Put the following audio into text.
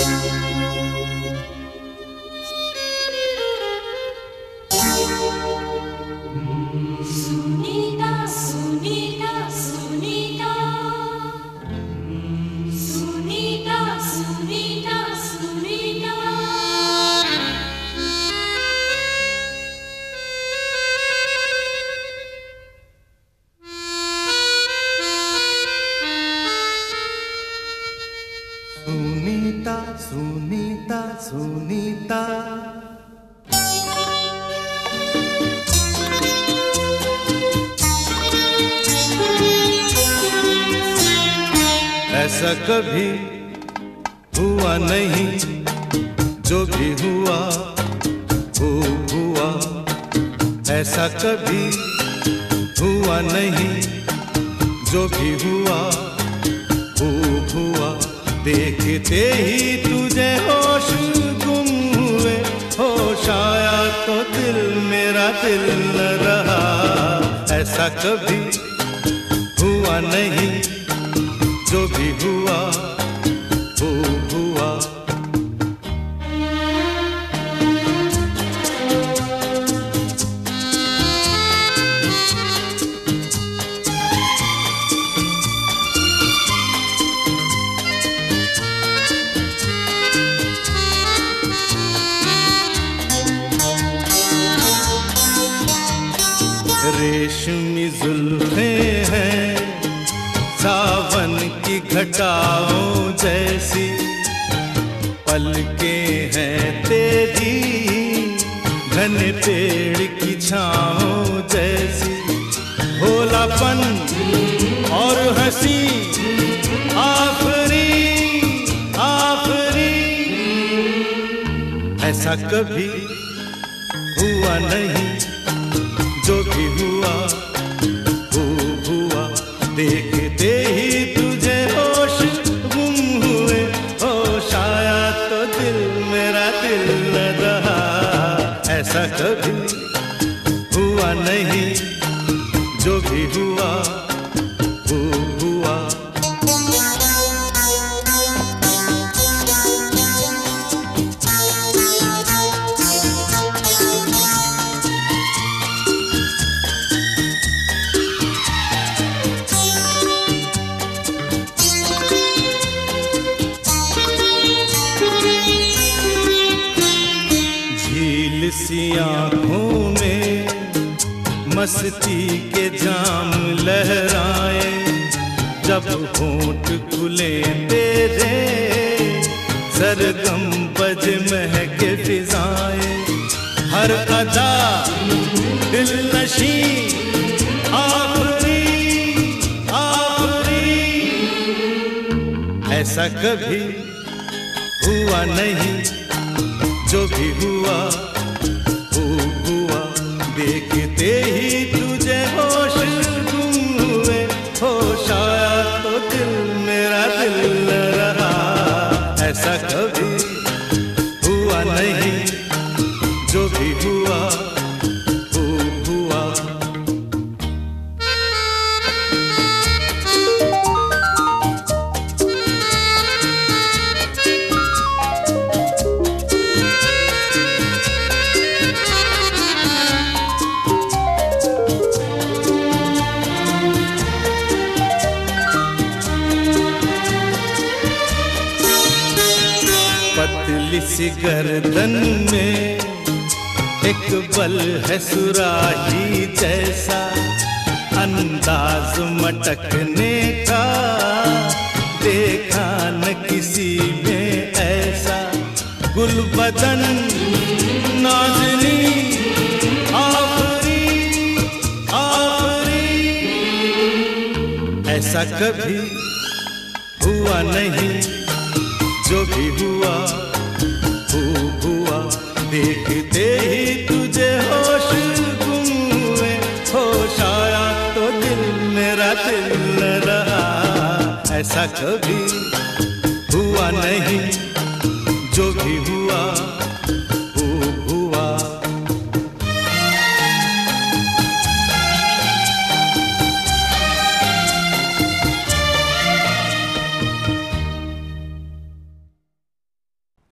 सुनीता सुनीता सुनीता ऐसा कभी हुआ नहीं, जो भी हुआ वो हुआ। ऐसा कभी हुआ नहीं, जो भी हुआ वो हुआ। देखते ही तुझे होश गुम हुए, होश आया तो दिल मेरा दिल न रहा। ऐसा कभी हुआ नहीं, जो भी हुआ वो हुआ। रेशमी जुल्फें हैं सावन की घटाओं जैसी, पलकें हैं तेरी घने पेड़ की छाओं जैसी। भोलापन और हंसी आखरी आखरी। ऐसा कभी हुआ नहीं, जो भी हुआ वो हुआ। देखते ही तुझे होश गुम हुए, होश आया तो दिल मेरा दिल न रहा। ऐसा कभी हुआ नहीं, जो भी हुआ वो हुआ। सी आँखों में मस्ती के जाम लहराए, जब होंठ खुले तेरे सरगम बज महके फिजाएं। हर अदा दिल नशी आखरी आखरी। ऐसा कभी हुआ नहीं, जो भी हुआ वो हुआ। देखते ही तुझे होश गुम हुए, होश आया तो दिल मेरा दिल न रहा। ऐसा कभी हुआ नहीं, जो भी हुआ वो हुआ। पतली सी गर्दन में एक बल है सुराही जैसा, अंदाज मटकने का देखा न किसी में ऐसा। गुलबदन नाज़नी आखरी आखरी। ऐसा कभी हुआ नहीं, जो भी हुआ वो हुआ। देखते ही तुझे होश गुम हुए, होश आया तो दिल मेरा दिल न रहा। ऐसा कभी हुआ नहीं, जो भी हुआ